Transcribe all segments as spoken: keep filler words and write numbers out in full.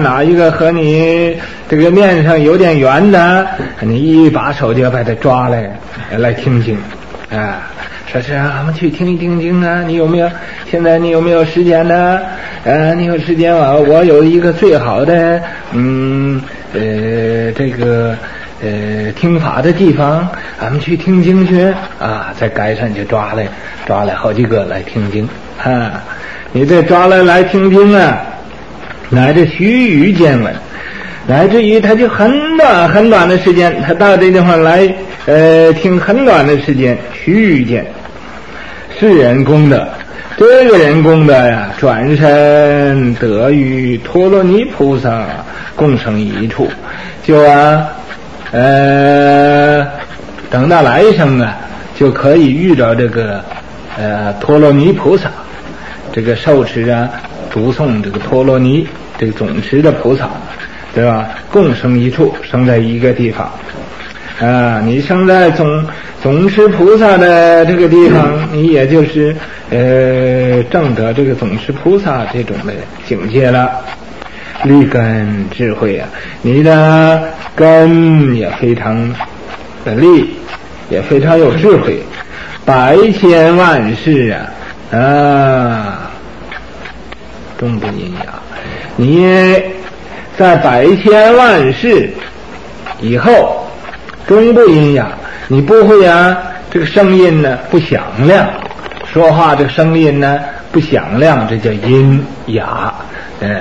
哪一个和你这个面上有点缘的，你一把手就要把它抓来来听经啊。说是啊，我们去听一听经啊，你有没有？现在你有没有时间呢？呃，你有时间啊？我有一个最好的，嗯，呃，这个呃听法的地方，俺们去听经去啊。在街上就抓来抓来好几个来听经啊。你这抓来来听经啊，乃至须臾间闻，乃至于他就很短很短的时间，他到这地方来，呃，听很短的时间，须臾间。是人功德，这个人功德呀，转身得与陀罗尼菩萨共生一处，就啊，呃，等到来生啊，就可以遇到这个呃陀罗尼菩萨，这个受持啊，读诵这个陀罗尼这个总持的菩萨，对吧？共生一处，生在一个地方。啊，你生在总总持菩萨的这个地方，你也就是呃证得这个总持菩萨这种的境界了。立根智慧啊，你的根也非常的利，也非常有智慧。百千万世啊啊，终不阴阳。你在百千万世以后。终不阴哑，你不会啊，这个声音呢不响亮，说话这个声音呢不响亮，这叫阴哑。嗯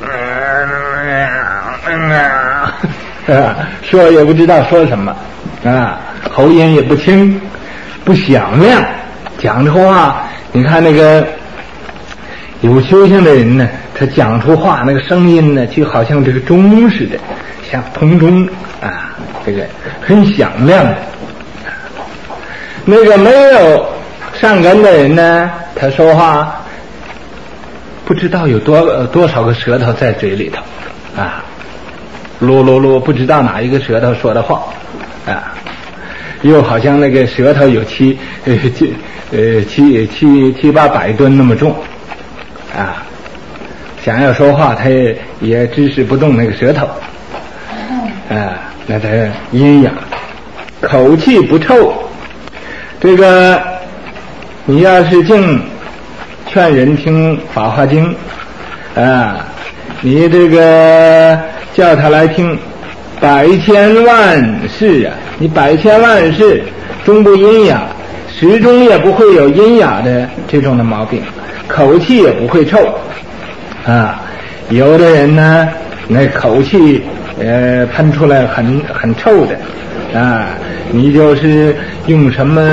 嗯，说也不知道说什么啊，喉音也不清，不响亮，讲出话，你看那个有修行的人呢，他讲出话那个声音呢，就好像这个钟似的，像铜钟啊。这个很响亮的，那个没有善根的人呢，他说话不知道有多多少个舌头在嘴里头啊，噜噜噜，不知道哪一个舌头说的话啊，又好像那个舌头有七呃七呃七七七八百吨那么重啊，想要说话他也也支持不动那个舌头啊。那它阴阳，口气不臭。这个你要是净劝人听《法华经》啊，你这个叫他来听百千万世啊，你百千万世终不阴哑，始终也不会有阴哑的这种的毛病，口气也不会臭啊。有的人呢，那口气。呃，喷出来很很臭的啊！你就是用什么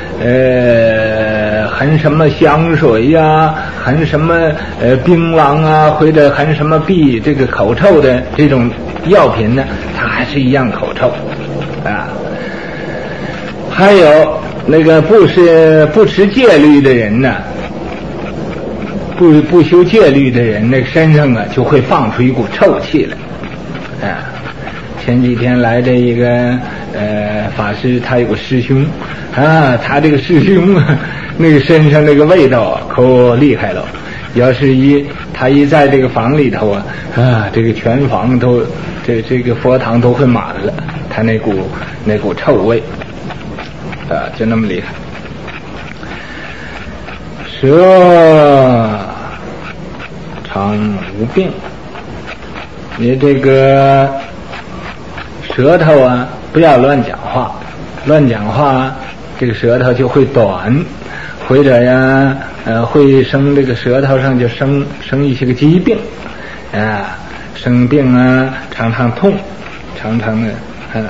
呃，含什么香水呀、啊，含什么呃槟榔啊，或者含什么避这个口臭的这种药品呢，它还是一样口臭啊。还有那个不是不持戒律的人呢，不不修戒律的人，那个身上啊就会放出一股臭气来。啊，前几天来的一个呃法师，他有个师兄啊，他这个师兄那个身上那个味道啊，可厉害了。要是一他一在这个房里头啊，啊，这个全房都这这个佛堂都会满了，他那股那股臭味啊，就那么厉害。舌常无病。你这个舌头啊，不要乱讲话，乱讲话，这个舌头就会短，或者呀，呃，会生这个舌头上就生生一些个疾病，啊，生病啊，常常痛，常常的啊，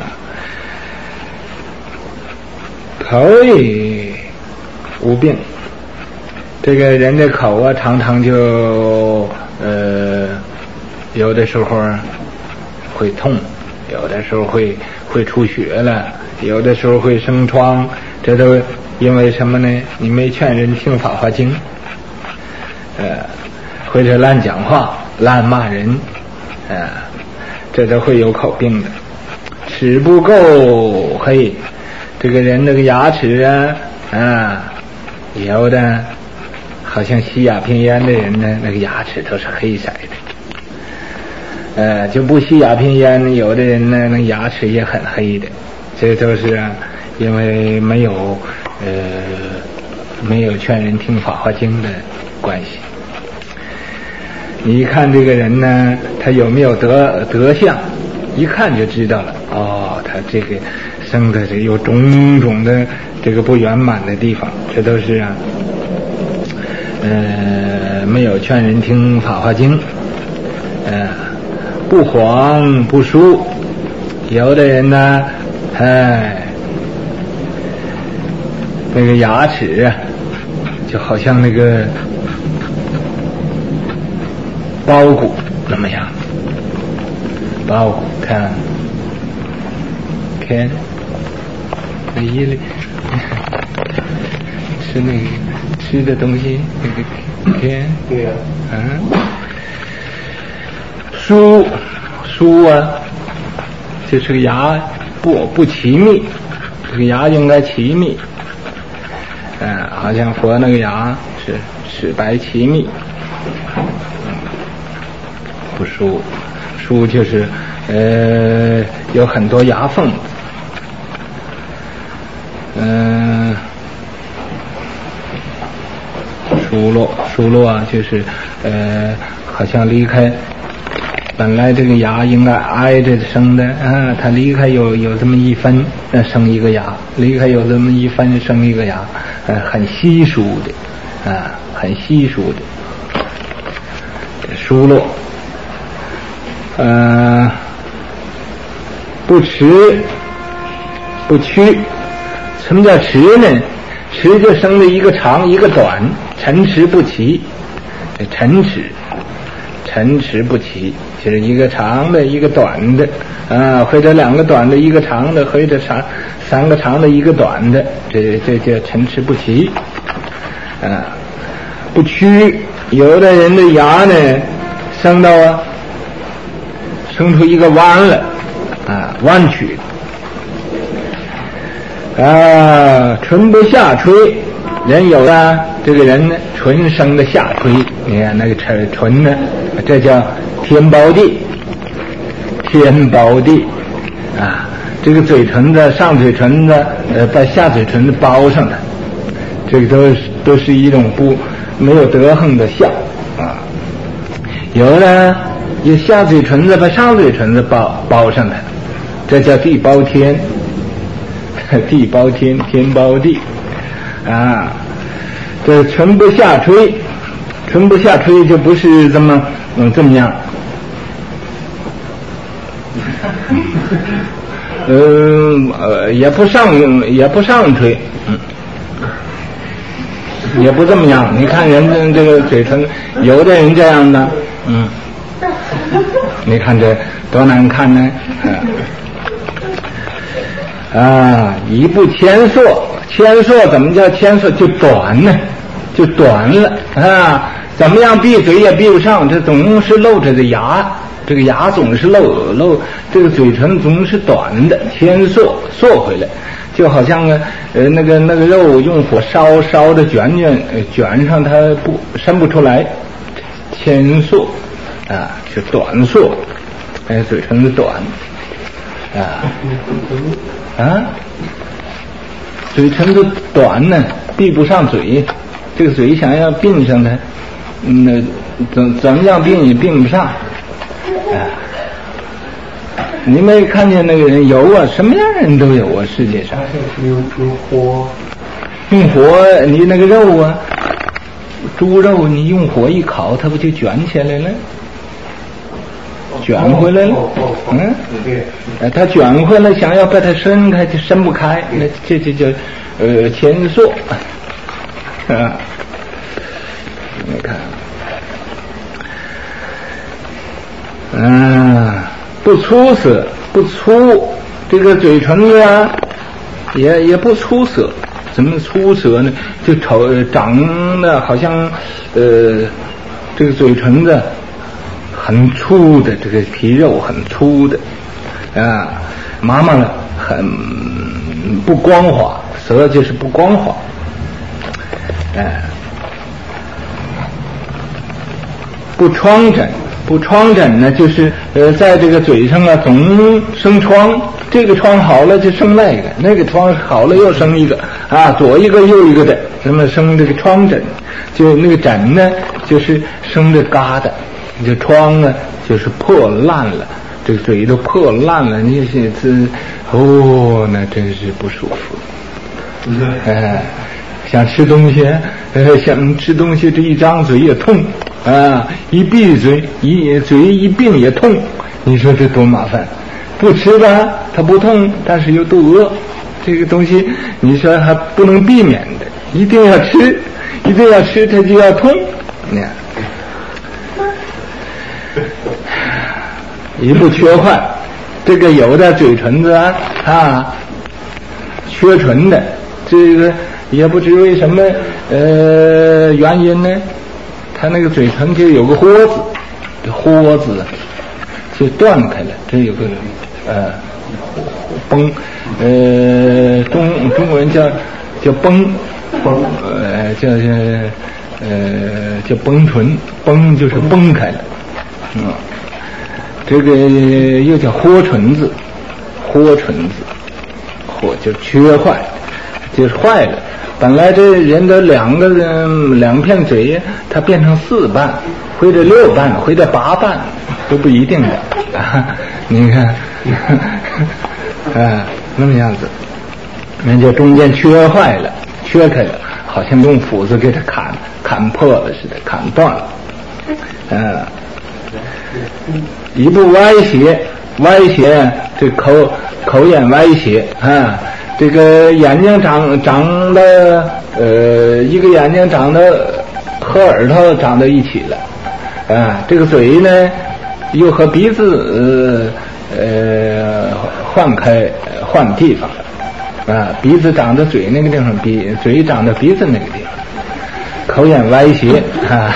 口也无病，这个人的口啊，常常就呃。有的时候会痛，有的时候会会出血了，有的时候会生疮，这都因为什么呢？你没劝人听《法华经》，呃，或者乱讲话、乱骂人，呃，这都会有口病的。齿不够黑，这个人那个牙齿啊，啊，有的好像吸鸦片烟的人呢，那个牙齿都是黑色的。 呃，就不吸鸦片烟，有的人呢，那牙齿也很黑的，这都是啊，因为没有呃没有劝人听《法华经》的关系。你一看这个人呢，他有没有德德相，一看就知道了。哦，他这个生的这有种种的这个不圆满的地方，这都是啊，呃，没有劝人听《法华经》，呃。不黄不疏，有的人呢，哎，那个牙齿啊，就好像那个包谷那么样，包谷看，看，那一类吃那个吃的东西，那个看，对呀，嗯。疏疏啊，就是个牙不不齐密，这个牙应该齐密，嗯，好像佛那个牙是齿白齐密，不疏，疏就是呃有很多牙缝，嗯、呃，疏落疏落啊，就是呃好像离开。本来这个牙应该挨着生的啊，它离开有有这么一分，呃，生一个牙；离开有这么一分，生一个牙，呃，很稀疏的，啊，很稀疏的疏落，呃，不迟不屈。什么叫迟呢？迟就生的一个长一个短，陈迟不齐，陈迟，陈迟不齐。就是一个长的，一个短的，啊，或者两个短的，一个长的，或者长三个长的，一个短的，这这叫陈迟不齐，啊，不屈。有的人的牙呢，生到啊，生出一个弯了，啊，弯曲，啊，唇不下垂。人有的这个人呢，唇生的下垂，你看那个唇唇呢，这叫天包地，天包地啊！这个嘴唇子、上嘴唇子，呃，把下嘴唇子包上的，这个都是都是一种不没有德行的相啊。有的有下嘴唇子把上嘴唇子包包上的，这叫地包天，地包天，天包地啊。这唇不下垂，唇不下垂就不是这么嗯这么样。嗯呃也不上也不上垂，嗯，也不这么样。你看人的这个嘴唇，有的人这样的，嗯，你看这多难看呢，啊，啊一不牵硕，牵硕怎么叫牵硕？就短呢，就短了啊，怎么样闭嘴也闭不上，这总是露着的牙。这个牙总是露露，这个嘴唇总是短的，牵缩缩回来，就好像呃那个那个肉用火烧烧的卷卷卷上，它不伸不出来，牵缩啊，就短缩，哎，嘴唇子短啊啊，嘴唇子短呢，闭不上嘴，这个嘴想要并上它，嗯，那怎怎么样并也并不上。啊，你没看见那个人有啊？什么样的人都有啊，世界上。用用火，用火，你那个肉啊，猪肉你用火一烤，它不就卷起来了？卷回来了，嗯，哎，它卷回来，想要把它伸开就伸不开，那这这叫呃牵缩啊。你看。嗯，不粗涩，不粗，这个嘴唇子啊，也也不粗涩。怎么粗涩呢？就瞅长得好像，呃，这个嘴唇子很粗的，这个皮肉很粗的，啊，麻麻了，很不光滑，舌就是不光滑，哎、呃，不疮疹。 不疮疹呢，就是呃，在这个嘴上啊，总生疮。这个疮好了就生那个，那个疮好了又生一个啊，左一个右一个的，那么生这个疮疹。就那个疹呢，就是生这疙瘩；这疮呢，就是破烂了，这个嘴都破烂了。那些字哦，那真是不舒服。哎、呃，想吃东西，呃，想吃东西，这一张嘴也痛啊，一闭嘴，一嘴一闭也痛。你说这多麻烦！不吃吧，它不痛，但是又肚饿。这个东西，你说还不能避免的，一定要吃，一定要吃，它就要痛。那样，一不缺坏，这个有的嘴唇子啊，啊缺唇的，这个也不知为什么呃原因呢，他那个嘴唇就有个豁子，这豁子就断开了，这有个呃崩，呃中中国人叫叫崩崩，呃叫叫呃叫崩唇，崩就是崩开了，嗯，这个又叫豁唇子，豁唇子，豁就缺坏，就是坏了。本来这人的两个人两片嘴，它变成四瓣，或者六瓣，或者八瓣，都不一定的。啊、你看，啊，那么样子，那就中间缺坏了，缺开了，好像用斧子给它砍砍破了似的，砍断了。啊，一不歪斜，歪斜，这口口眼歪斜啊。这个眼睛长长的，呃，一个眼睛长得和耳朵长到一起了，啊，这个嘴呢又和鼻子呃呃换开换地方了，啊，鼻子长到嘴那个地方，鼻嘴长到鼻子那个地方，口眼歪斜啊，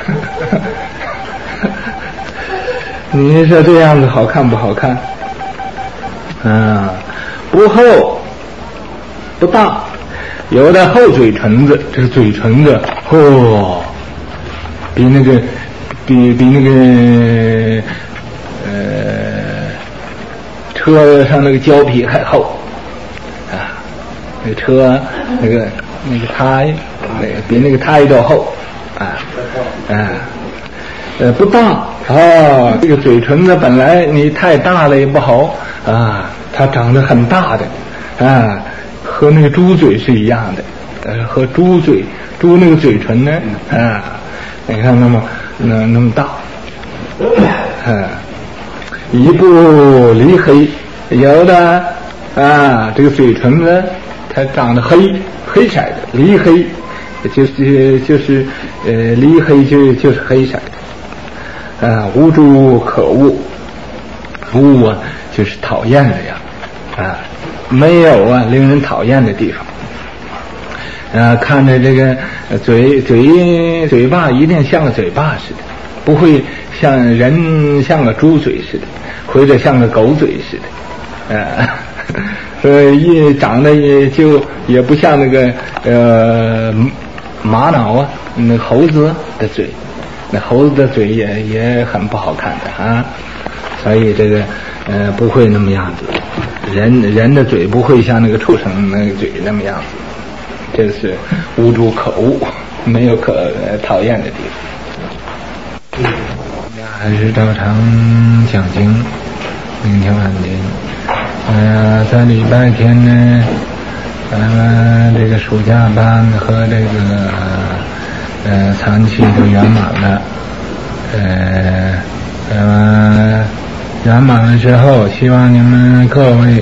你说这样子好看不好看？啊，不厚。不大，有的厚嘴唇子，这个嘴唇子哦，比那个比比那个呃车上那个胶皮还厚啊，那个车那个那个胎那个比那个胎都厚啊啊呃不大哦，这个嘴唇子本来你太大了也不好啊，它长得很大的啊。和那个猪嘴是一样的，呃，和猪嘴，猪那个嘴唇呢，啊，你看那么那那么大，啊，一不离黑，有的啊，这个嘴唇呢，它长得黑黑色的，离黑，就是就是呃离黑就就是黑色的，啊，无诸可恶，恶啊就是讨厌的呀，啊。没有啊，令人讨厌的地方。呃，看着这个嘴嘴嘴巴一定像个嘴巴似的，不会像人像个猪嘴似的，或者像个狗嘴似的。呃，所以一长得也就也不像那个呃玛瑙啊，那猴子的嘴，那猴子的嘴也也很不好看的啊。所以这个呃不会那么样子。人人的嘴不会像那个畜生那个嘴那么样子，这是无诸可恶，没有可讨厌的地方。还是照常讲经，聆听安定。呃，在礼拜天呢，呃，这个暑假班和这个呃残期都圆满了，呃，呃。圆满了之后，希望你们各位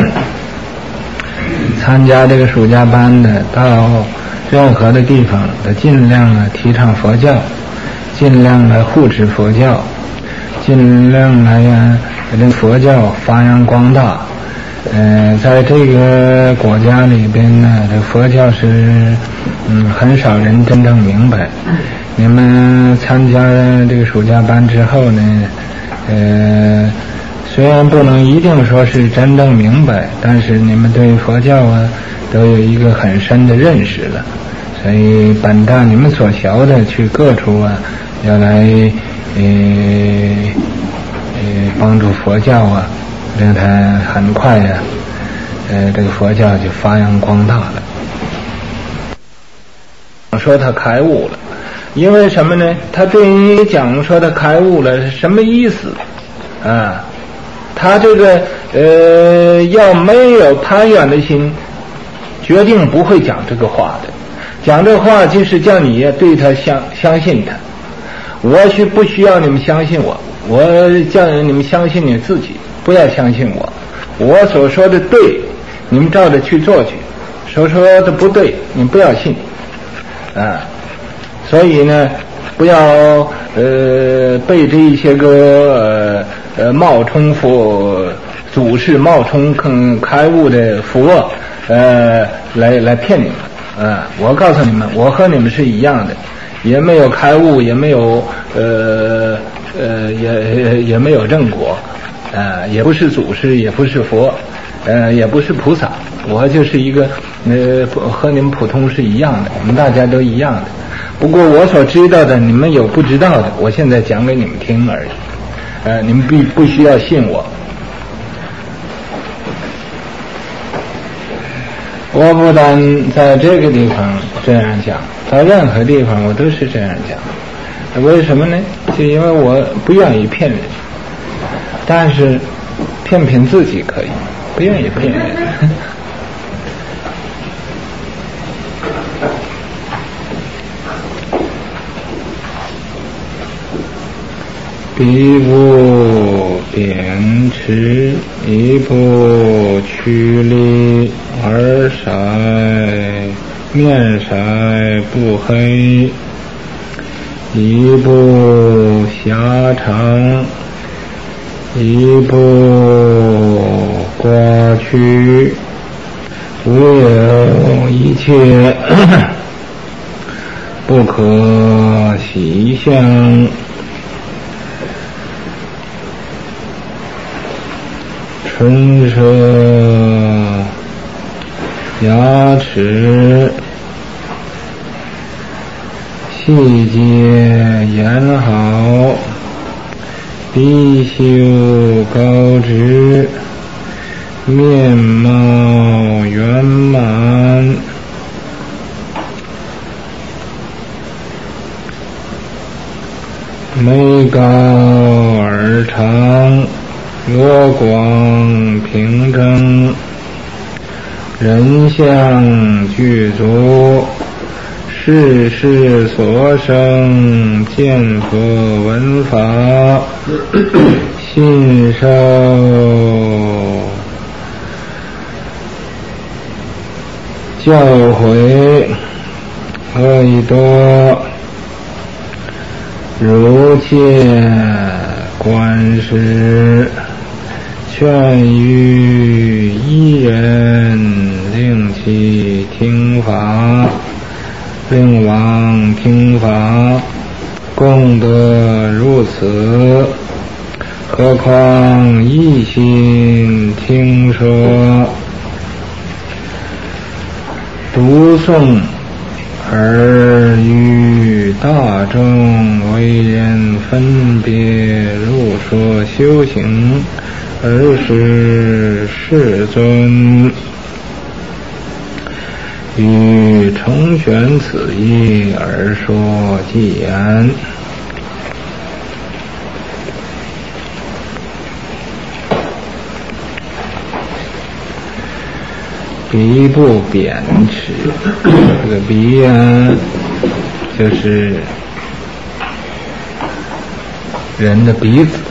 参加这个暑假班的，到任何的地方都尽量的提倡佛教，尽量的护持佛教，尽量来呀把这佛教发扬光大。呃，在这个国家里边呢，这佛教是嗯很少人真正明白。你们参加这个暑假班之后呢？呃，虽然不能一定说是真正明白，但是你们对佛教啊都有一个很深的认识了，所以本着你们所学的去各处啊要来呃呃帮助佛教啊，让它很快呀、啊，呃这个佛教就发扬光大了。说他开悟了，因为什么呢？他对你讲说他开悟了是什么意思啊？他这个呃要没有攀缘的心，决定不会讲这个话的。讲这话就是叫你对他相相信他。我需不需要你们相信我？我叫你们相信你自己，不要相信我。我所说的对，你们照着去做去；所说的不对，你们不要信。啊，所以呢，不要呃被这一些个呃呃冒充佛祖师、冒充坑开悟的佛呃来来骗你们啊！我告诉你们，我和你们是一样的，也没有开悟，也没有呃呃也也没有正果啊，也不是祖师，也不是佛，呃也不是菩萨，我就是一个呃和你们普通是一样的，我们大家都一样的。不过我所知道的，你们有不知道的，我现在讲给你们听而已。呃，你们必不需要信我。我不但在这个地方这样讲，在任何地方我都是这样讲。为什么呢？就因为我不愿意骗人，但是骗骗自己可以，不愿意骗人。彼不贬斥，亦不趋利，耳塞面塞不黑，亦不狭长，亦不刮曲，无有一切不可习相。唇舌牙齿细节言好，鼻修高直，面貌圆满，眉高耳长，额广平正，人相具足，世事所生，见佛闻法，信受教诲，恶意多，如切观世，劝喻一人，令其听法，令往听法，功德如此，何况一心听说，读诵而与大众为人分别入说修行，而是世尊于重选此意而说偈言。鼻不贬斥，这个鼻啊，就是人的鼻子。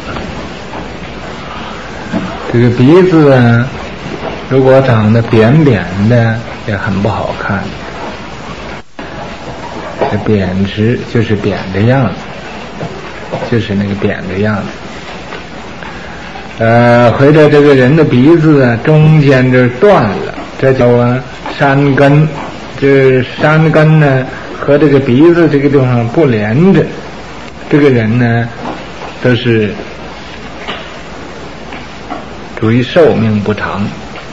这个鼻子啊，如果长得扁扁的，也很不好看。这扁直就是扁的样子，就是那个扁的样子。呃，或者这个人的鼻子啊，中间就断了。这叫啊山根，这山根呢和这个鼻子这个地方不连着，这个人呢都是属于寿命不长。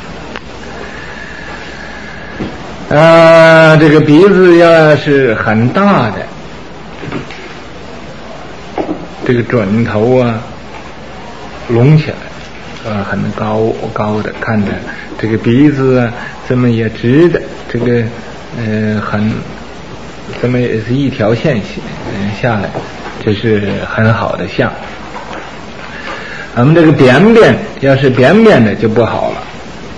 啊，这个鼻子要是很大的， 这个准头啊隆起来，呃，很高高的，看着这个鼻子啊这么也直的，这个呃很这么也是一条线下来，这是很好的相。咱们这个扁扁要是扁扁的就不好了。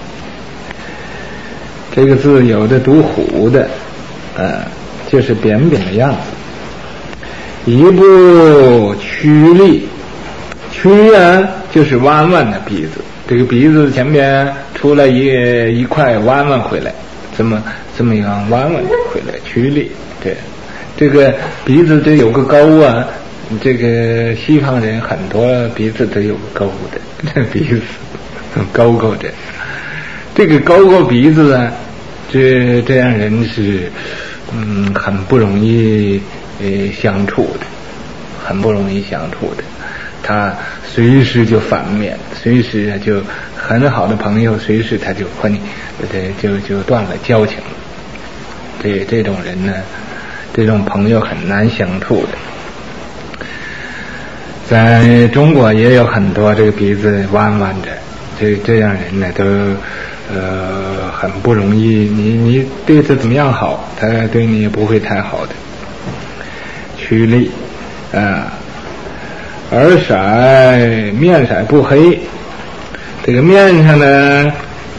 这个字有的读虎的，呃，就是扁扁的样子。一部曲立，曲啊就是弯弯的鼻子，这个鼻子前边出来一一块弯弯回来，这么这么样弯弯回来，曲立。对，这个鼻子这有个沟啊，这个西方人很多鼻子都有个沟的，这鼻子勾勾的。这个勾勾鼻子啊，这这样人是嗯很不容易呃相处的，很不容易相处的。他随时就反面，随时就很好的朋友，随时他就和你对就就断了交情了。这这种人呢，这种朋友很难相处的。在中国也有很多这个鼻子弯弯的，这这样人呢都呃很不容易，你你对他怎么样好，他对你也不会太好的。曲立啊，耳色面色不黑，这个面上呢，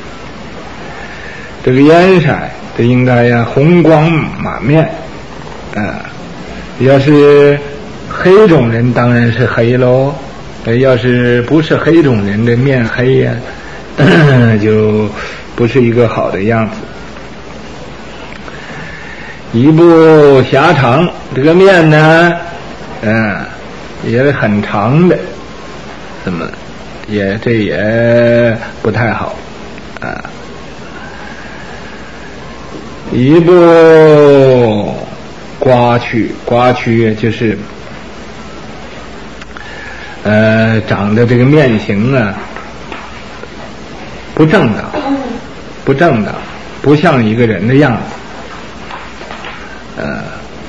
这个颜色这应该呀红光满面啊。要是黑种人当然是黑喽，要是不是黑种人的面黑呀，就不是一个好的样子。一部狭长，这个面呢，嗯，也很长的，怎么也这也不太好啊。一部刮曲，刮曲就是呃长的这个面型啊不正当，不正当，不像一个人的样子。呃，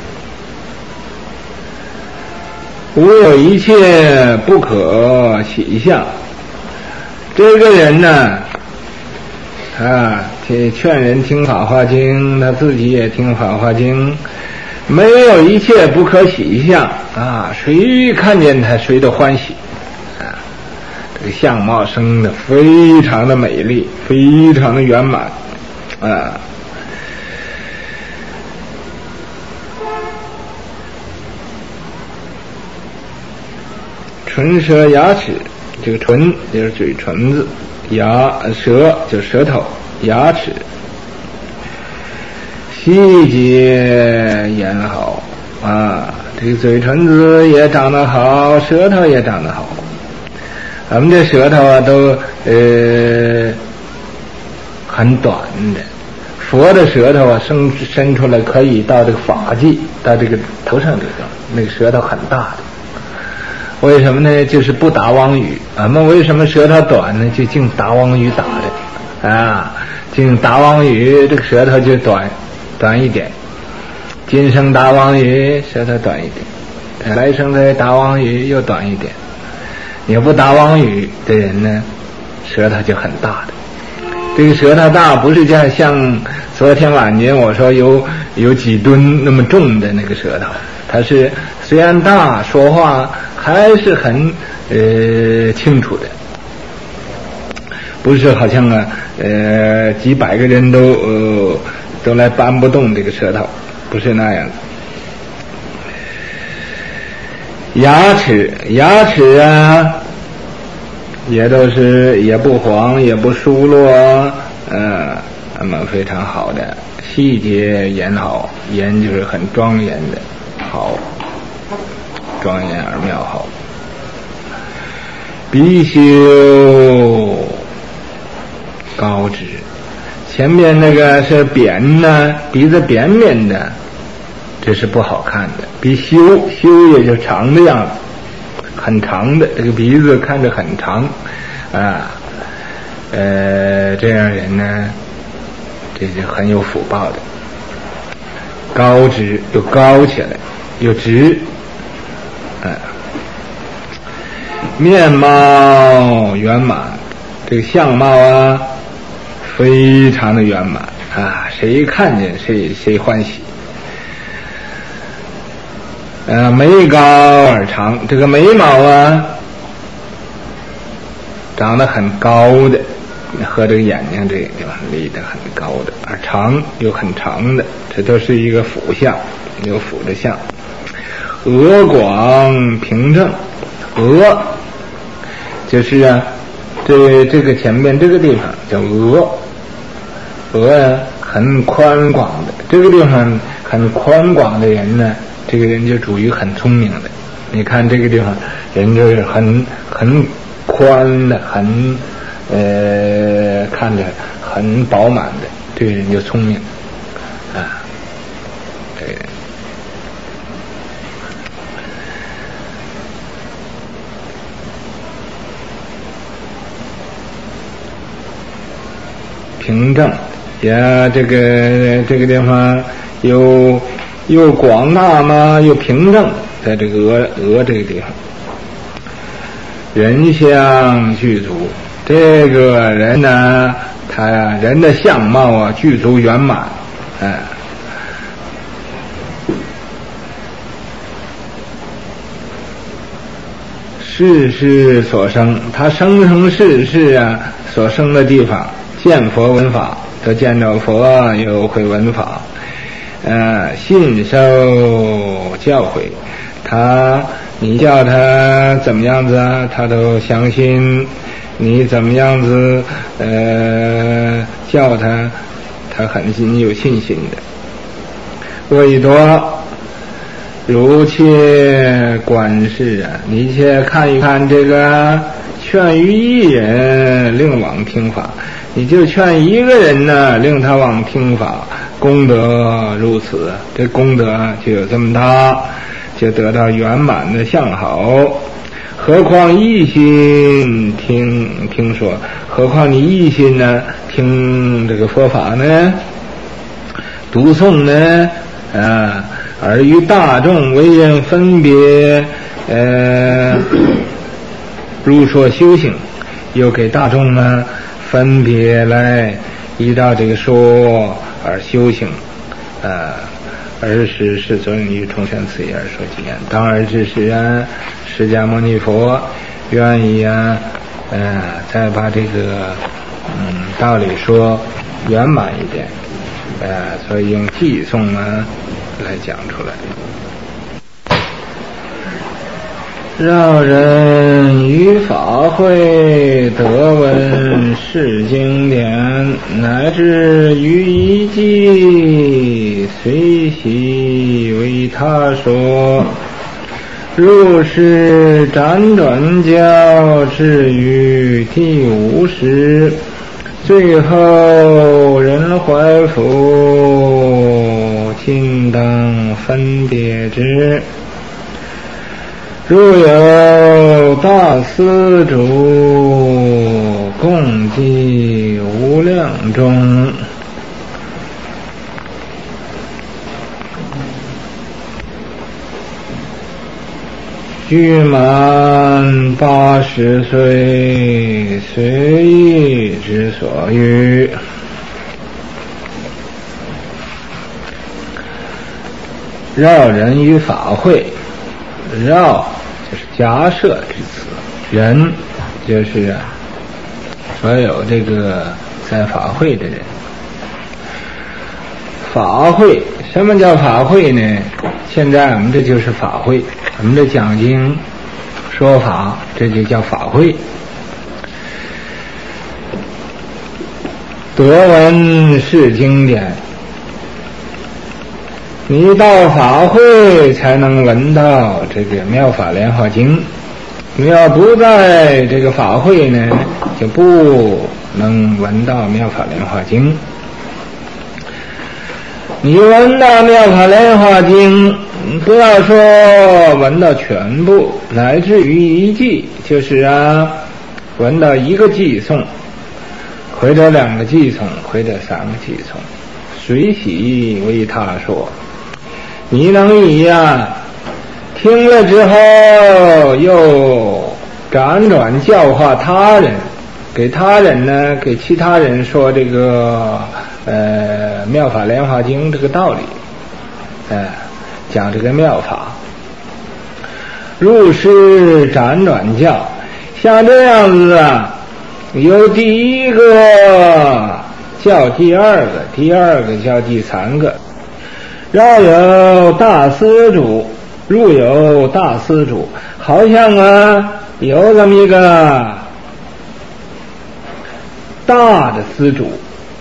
无有一切不可喜相。这个人呢，啊，劝人听法华经，他自己也听法华经，没有一切不可喜相啊，谁看见他谁都欢喜啊。这个相貌生得非常的美丽，非常的圆满啊。唇舌牙齿，这个唇就是嘴唇子，牙舌就是舌头，牙齿细节眼好啊，这个嘴唇子也长得好，舌头也长得好。咱们这舌头啊都呃很短的，佛的舌头啊伸伸出来可以到这个发际，到这个头上这个那个舌头很大的。为什么呢？就是不打妄语。俺们为什么舌头短呢？就净打妄语打的啊，净打妄语，这个舌头就短短一点。今生打妄语，舌头短一点；来生再打妄语，又短一点。你不打妄语的人呢，舌头就很大的。这个舌头大，不是像像昨天晚间我说有有几吨那么重的那个舌头，它是虽然大，说话还是很呃清楚的，不是好像啊呃几百个人都呃都来搬不动这个舌头，不是那样的。牙齿，牙齿啊，也都是也不黄也不疏落，呃，那么非常好的，细节眼好，眼就是很庄严的，好。庄严而妙好。鼻修高直，前面那个是扁呢，鼻子扁扁的，这是不好看的。鼻修，修也就长的样子，很长的，这个鼻子看着很长啊，呃，这样人呢，这就很有福报的。高直又高起来，又直。嗯， 面貌圆满，这个相貌啊非常的圆满啊，谁看见谁谁欢喜。呃，眉高耳长，这个眉毛啊长得很高的，和这个眼睛这个地方离得很高的，耳长又很长的，这都是一个辅相，有辅的相。额广平正，额就是啊，这这个前面这个地方叫额，额啊很宽广的，这个地方很宽广的人呢，这个人就属于很聪明的。你看这个地方人就是很很宽的，很呃看着很饱满的，这个人就聪明啊。这个人平正呀，这个这个地方有又广大嘛，又平正，在这个额额这个地方，人相具足，这个人呢，他呀人的相貌啊具足圆满，哎，世事所生，他生生世世啊所生的地方，见佛闻法，都见着佛又会闻法，呃，信受教诲，他你叫他怎么样子啊，他都相信；你怎么样子，呃，叫他，他很有信心的。为多如切观世啊，你且看一看这个劝于一人，令往听法。你就劝一个人呢，令他往听法，功德如此，这功德就有这么大，就得到圆满的相好。何况一心听听说，何况你一心呢听这个佛法呢，读诵呢啊，而于大众为人分别呃如说修行，又给大众呢分别来依照这个说而修行，呃，而是世尊于众生此业而说经验。当而之时啊，释迦牟尼佛愿意啊，呃，再把这个嗯道理说圆满一点，呃，所以用偈颂啊来讲出来。让人于法会得闻是经典，乃至于一偈随喜为他说，如是辗转教至于第五时，最后人怀佛今当分别之。如有大施主共计无量中，具满八十岁，随意之所欲，绕人于法会，绕就是假设之词，人就是所有这个在法会的人。法会，什么叫法会呢？现在我们这就是法会，我们这讲经说法，这就叫法会。得闻是经典，你到法会才能闻到这个妙法莲华经，你要不在这个法会呢，就不能闻到妙法莲华经。你闻到妙法莲华经，不要说闻到全部，乃至于一偈，就是啊，闻到一个偈颂，或者两个偈颂，或者三个偈颂，随喜为他说。你能以呀、啊，听了之后又辗转教化他人，给他人呢，给其他人说这个呃妙法莲华经这个道理，呃讲这个妙法。入师辗转教，像这样子啊，有第一个叫第二个，第二个叫第三个。绕有大施主，入有大施主，好像啊有这么一个大的施主。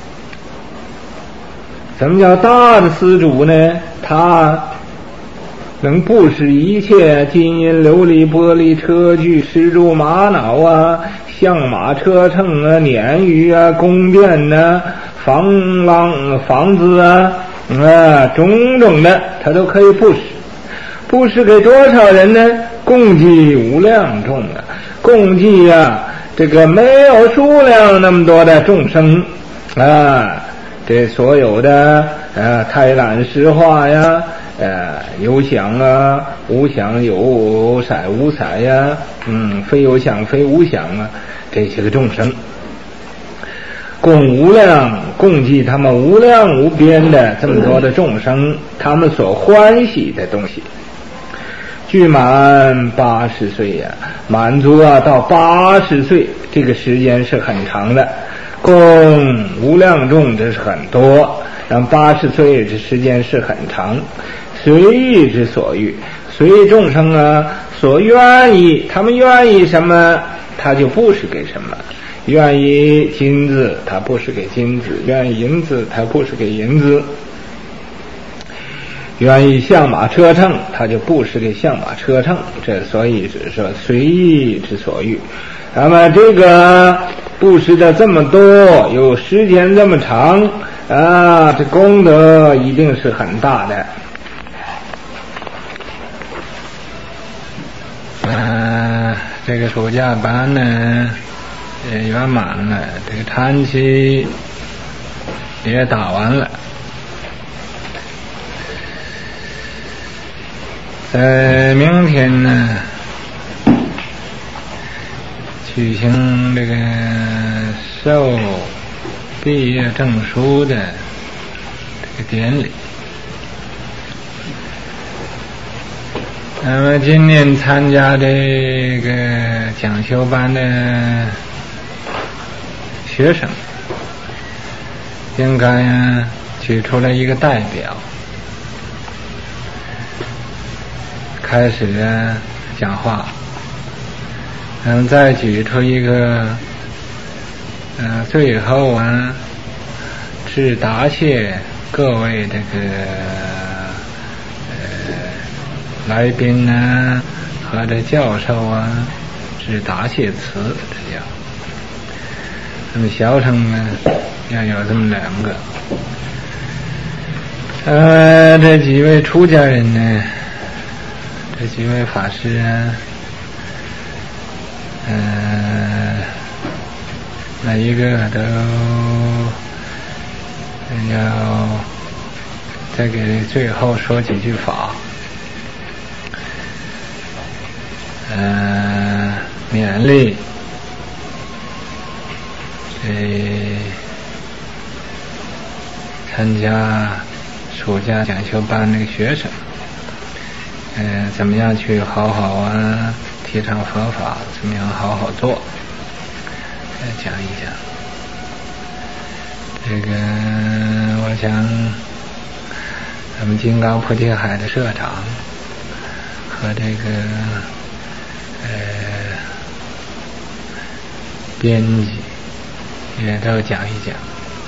什么叫大的施主呢？他能布施一切金银琉璃玻璃车具石柱玛瑙啊，象马车乘啊，辇舆啊，宫殿啊，房廊房子啊，啊种种的他都可以布施。布施给多少人呢？共计无量众啊，共计啊这个没有数量那么多的众生啊，这所有的啊开览诗画呀，呃，有想啊，无想有色无色呀，嗯，非有想非无想啊，这些个众生，共无量，共计他们无量无边的这么多的众生，他们所欢喜的东西。具满八十岁呀，满足啊到八十岁，这个时间是很长的，共无量众，这是很多，然后八十岁这时间是很长。随意之所欲，随众生啊所愿意，他们愿意什么他就布施给什么，愿意金子他布施给金子，愿意银子他布施给银子，愿意象马车乘他就布施给象马车乘，这所以是说随意之所欲。那么这个布施的这么多，有时间这么长啊，这功德一定是很大的。呃，这个暑假班呢也圆满了，这个禅期也打完了。呃，明天呢举行这个授毕业证书的这个典礼。那么今年参加这个讲修班的学生应该呀举出了一个代表，开始啊讲话，嗯，再举出一个，嗯，最后啊致答谢各位这个来宾呢和这教授啊是答谢词，这样。那么小乘呢要有这么两个。呃，这几位出家人呢，这几位法师啊，呃，每一个都要再给最后说几句法。呃，勉励这参加暑假讲修班那个学生，呃，怎么样去好好啊提倡佛法，怎么样好好做，呃，讲一讲。这个我想咱们金刚菩提海的社长和这个呃，编辑也都讲一讲。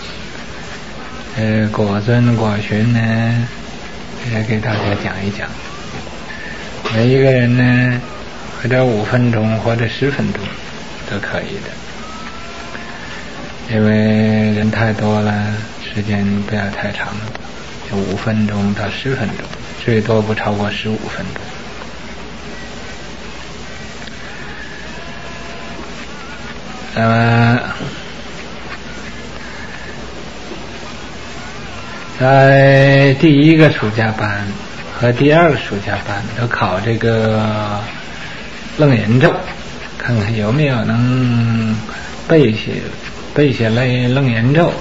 呃，果尊果寻呢，也给大家讲一讲。每一个人呢，或者五分钟或者十分钟都可以的，因为人太多了，时间不要太长，就五分钟到十分钟，最多不超过十五分钟。那么在第一个暑假班和第二个暑假班都考这个楞严咒， 看看有没有能背些背些类楞严咒。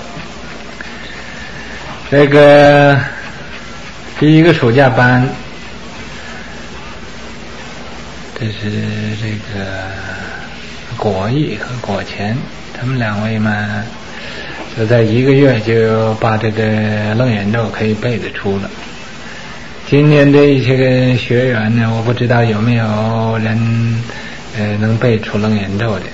这个第一个暑假班，这是这个果毅和果乾，他们两位嘛，就在一个月就把这个楞严咒可以背得出了。今年这一些个学员呢，我不知道有没有人呃能背出楞严咒的。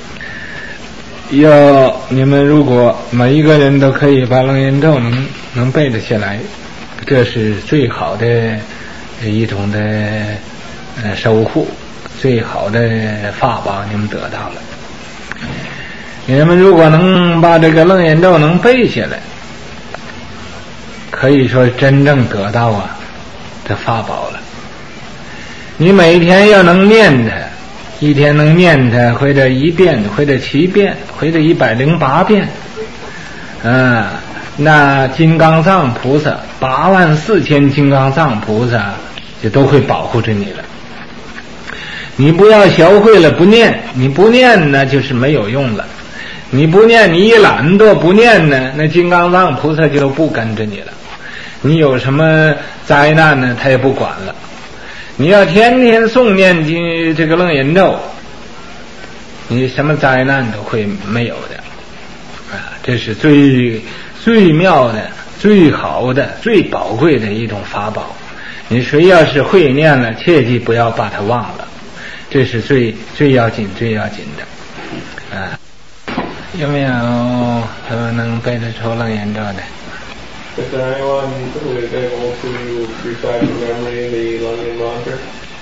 要你们如果每一个人都可以把楞严咒能能背得下来，这是最好的一种的呃守护，最好的法宝你们得到了。你们如果能把这个楞严咒能背下来，可以说真正得到啊这法宝了。你每天要能念它，一天能念它，或者一遍，或者七遍，或者一百零八遍，啊，那金刚藏菩萨八万四千金刚藏菩萨就都会保护着你了。你不要学会了不念，你不念呢就是没有用了。你不念，你一懒惰不念呢，那金刚藏菩萨就不跟着你了。你有什么灾难呢，他也不管了。你要天天诵念经这个楞严咒，你什么灾难都会没有的啊！这是最最妙的、最好的、最宝贵的一种法宝。你谁要是会念了，切记不要把它忘了，这是最最要紧、最要紧的啊！有没有能背得出楞严咒的 ？Is there anyone who is able to recite from memory the Longin mantra?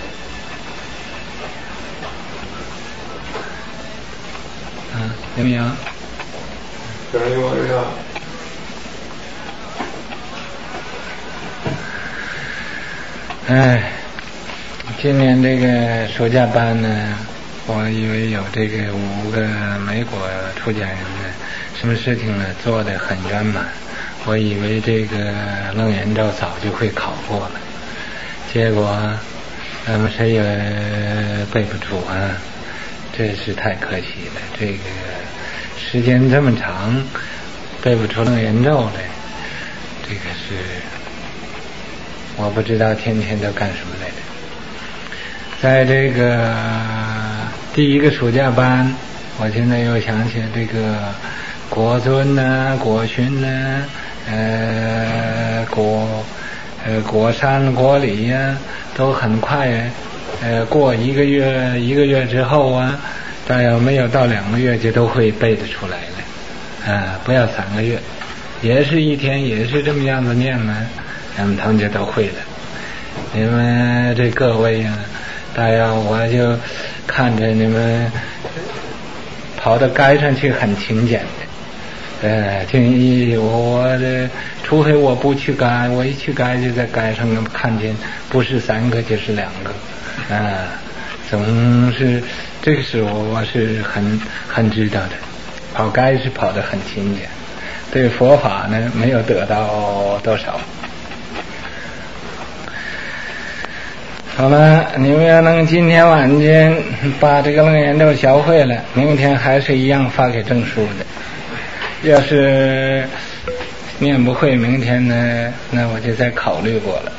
Uh, 有没有 Is there anyone or not? 哎，今年这个暑假班呢，我以为有这个五个美国出家人呢，什么事情呢做得很圆满。我以为这个楞严咒早就会考过了，结果他们谁也背不住啊，这是太可惜了。这个时间这么长，背不出楞严咒来，这个是我不知道天天都干什么来的。在这个第一个暑假班，我现在又想起这个国尊呐、国勋呐、呃国呃国山国礼呀、啊，都很快呃过一个月一个月之后啊，大约没有到两个月就都会背得出来了啊，不要三个月，也是一天也是这么样子念嘛，他们他们就都会了。你们这各位啊，大约我就看着你们跑到街上去很勤俭的。呃，听一我我的，除非我不去街，我一去街就在街上看见，不是三个就是两个，啊，总是这个时候我是很很知道的，跑街是跑得很勤俭，对佛法呢没有得到多少。好了，你们要能今天晚间把这个楞严咒学会了，明天还是一样发给证书的。要是念不会，明天呢，那我就再考虑过了。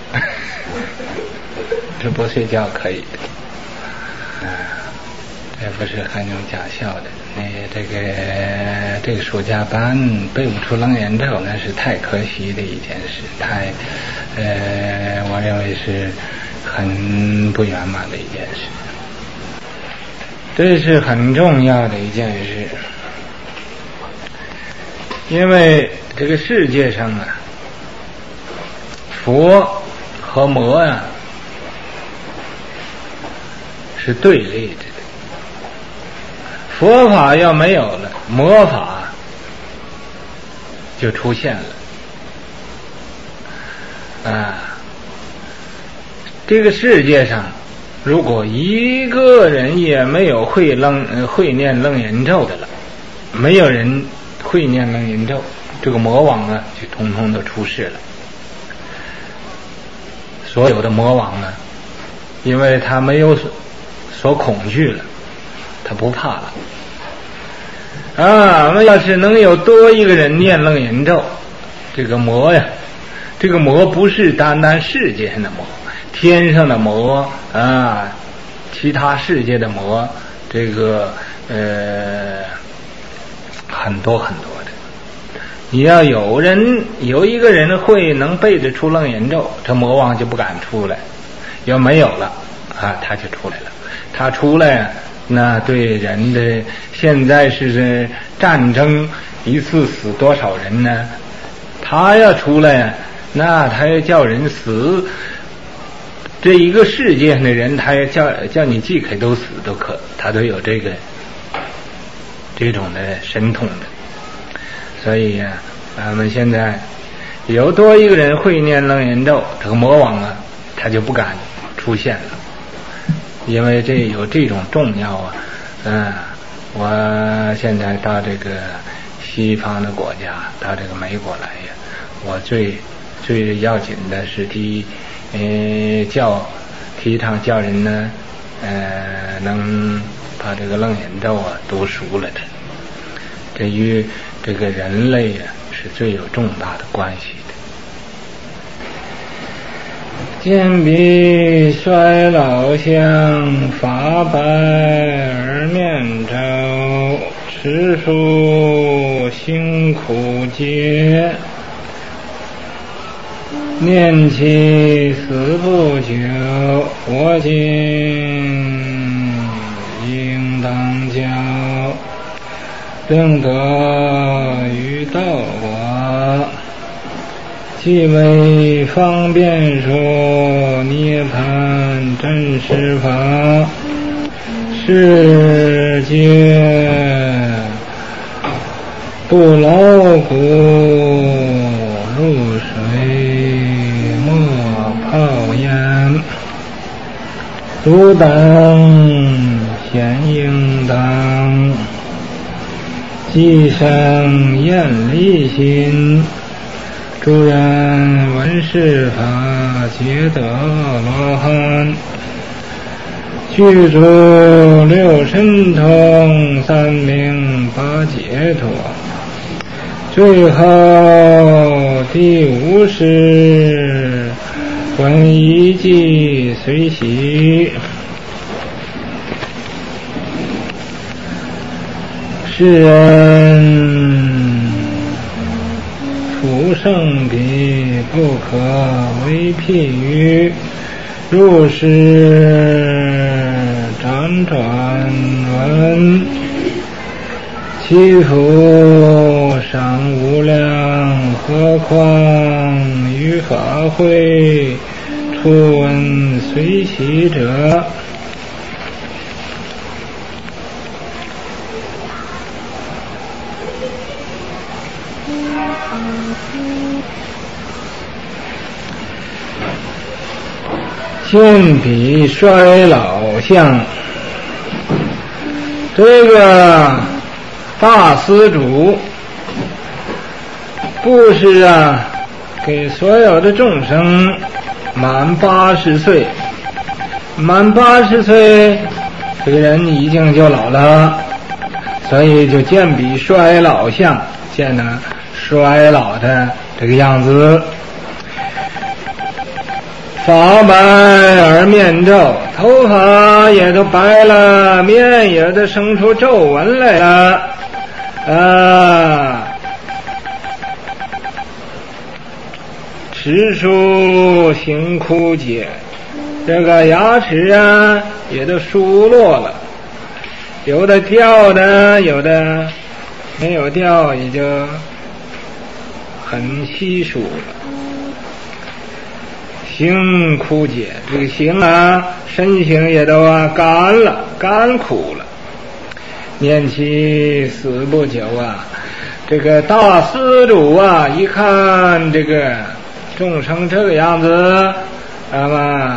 这不睡觉可以的，啊，这不是含有假笑的。那这个这个暑假班背不出楞严咒，那是太可惜的一件事，太呃，我认为是很不圆满的一件事。这是很重要的一件事。因为这个世界上啊，佛和魔啊是对立的。佛法要没有了，魔法就出现了。啊，这个世界上，如果一个人也没有会楞会念楞严咒的了，没有人会念楞严咒，这个魔王啊就统统都出世了。所有的魔王呢，因为他没有所所恐惧了， 他不怕了。啊，我们要是能有多一个人念楞严咒，这个魔呀，这个魔不是单单世界上的魔，天上的魔啊，其他世界的魔，这个呃很多很多的。你要有人有一个人会能背得出楞严咒，这魔王就不敢出来。要没有了啊，他就出来了。他出来，那对人的现在是战争，一次死多少人呢？他要出来，那他要叫人死，这一个世界上的人，他要叫叫你即可都死都可，他都有这个这种的神通的。所以呀、啊，我们现在有多一个人会念楞严咒，这个魔王啊，他就不敢出现了，因为这有这种重要啊。嗯，我现在到这个西方的国家，到这个美国来呀，我最最要紧的是第一，呃，教提倡叫人呢，呃，能把这个楞严咒啊读熟了的，这与这个人类呀、啊、是最有重大的关系的。见彼衰老相，发白而面皱，持书辛苦节，念其死不久，我今应当教，令得于道果，即为方便说涅槃真实法，世界不劳苦，入水莫泡烟，汝等咸应当，既生厌离心，诸人闻是法，皆得罗汉，具足六神通，三明八解脱。最后第五是闻一即随喜，世人福圣彼不可为譬喻，入世辗转闻，其福尚无量，何况于法会初闻随喜者。见彼衰老相，这个大施主布施啊，给所有的众生满八十岁，满八十岁，这个人已经就老了，所以就见彼衰老相，见呢衰老的这个样子。发白而面皱，头发也都白了，面也都生出皱纹来了啊！齿疏行枯竭，这个牙齿啊也都疏落了，有的掉的，有的没有掉，也就很稀疏了。形枯竭，这个形啊，身形也都啊干了，干枯了。念其死不久啊，这个大施主啊，一看这个众生这个样子，那么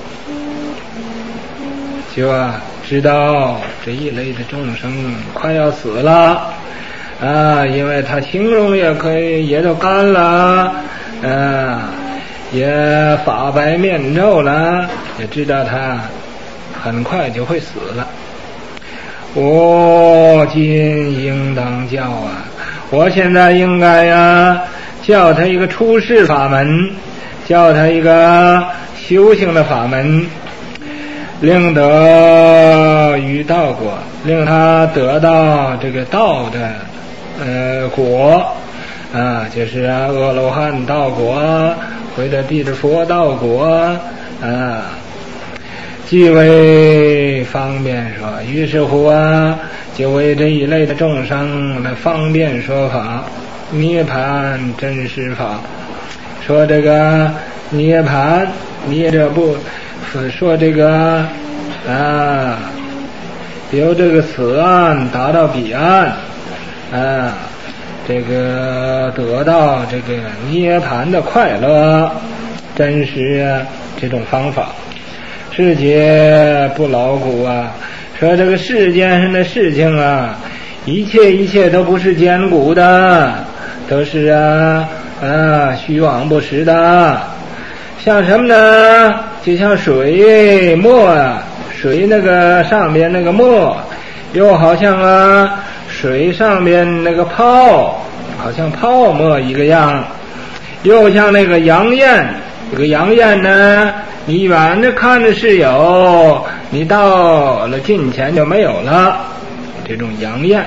就啊知道这一类的众生快要死了啊，因为他形容也可以，也都干了，啊。也发白面皱了，也知道他很快就会死了。 我今应当教啊，我现在应该呀教他一个出世法门，教他一个修行的法门，令得于道果，令他得到这个道的呃果啊，就是啊阿罗汉道果或者地质佛道果啊，即为方便说。于是乎啊，就为这一类的众生来方便说法，涅槃真实法。说这个涅槃，涅这不说这个啊，由这个此岸达到彼岸啊，这个得到这个涅槃的快乐，真实啊这种方法。世界不牢固啊，说这个世间上的事情啊，一切一切都不是坚固的，都是啊啊虚妄不实的。像什么呢？就像水墨啊，水那个上边那个墨，又好像啊水上边那个泡，好像泡沫一个样，又像那个阳焰，这个阳焰呢，你远着看着是有，你到了近前就没有了，这种阳焰。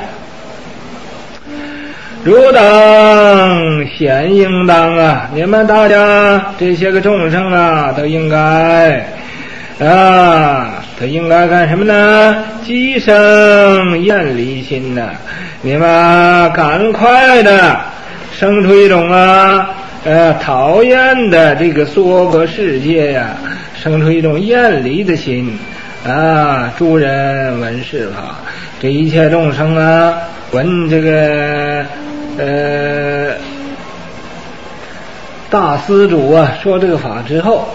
如等显应当啊，你们大家这些个众生啊，都应该啊，都应该干什么呢？积生厌离心呐、啊，你们赶快的生出一种啊呃讨厌的这个娑婆世界呀、啊，生出一种厌离的心啊！诸人闻是法，这一切众生啊，闻这个呃大施主啊说这个法之后，